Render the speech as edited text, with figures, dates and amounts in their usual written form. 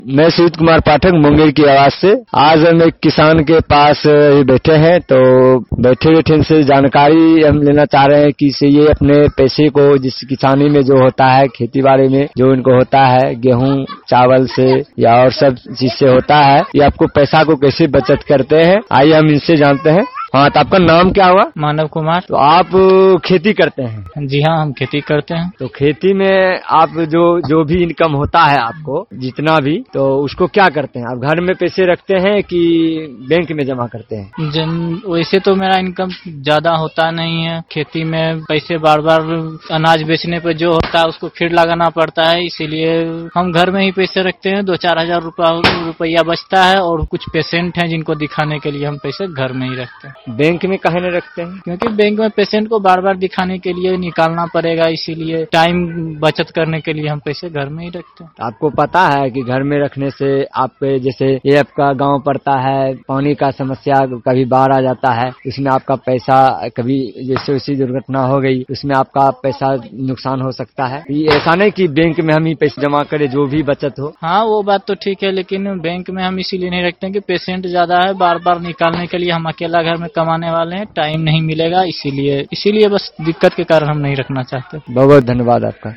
मैं सुजीत कुमार पाठक मुंगेर की आवाज से। आज हम एक किसान के पास बैठे हैं, तो बैठे इनसे जानकारी हम लेना चाह रहे हैं कि ये अपने पैसे को, जिस किसानी में जो होता है, खेती बाड़ी में जो इनको होता है, गेहूं चावल से या और सब चीज से होता है, ये आपको पैसा को कैसे बचत करते हैं, आइए हम इनसे जानते हैं। हाँ, तो आपका नाम क्या हुआ? मानव कुमार। तो आप खेती करते हैं? जी हाँ, हम खेती करते हैं। तो खेती में आप जो भी इनकम होता है आपको, जितना भी, तो उसको क्या करते हैं? आप घर में पैसे रखते हैं कि बैंक में जमा करते हैं? वैसे तो मेरा इनकम ज्यादा होता नहीं है। खेती में पैसे बार बार अनाज बेचने पर जो होता है उसको फिर लगाना पड़ता है, इसीलिए हम घर में ही पैसे रखते हैं। 2-4 हजार रुपया बचता है, और कुछ पेशेंट हैं जिनको दिखाने के लिए हम पैसे घर में ही रखते हैं। बैंक में काहे नहीं रखते हैं? क्योंकि बैंक में पेशेंट को बार बार दिखाने के लिए निकालना पड़ेगा, इसीलिए टाइम बचत करने के लिए हम पैसे घर में ही रखते हैं। आपको पता है कि घर में रखने से आपके, जैसे ये आपका गांव पड़ता है, पानी का समस्या, कभी बाढ़ आ जाता है, उसमें आपका पैसा, कभी जैसे उसी दुर्घटना हो गई, उसमें आपका पैसा नुकसान हो सकता है। ऐसा नहीं कि बैंक में हम ही पैसे जमा करें, जो भी बचत हो। हाँ, वो बात तो ठीक है, लेकिन बैंक में हम इसीलिए नहीं रखते हैं कि पेशेंट ज्यादा है, बार बार निकालने के लिए हम अकेला घर में कमाने वाले हैं, टाइम नहीं मिलेगा, इसीलिए बस दिक्कत के कारण हम नहीं रखना चाहते। बहुत बहुत धन्यवाद आपका।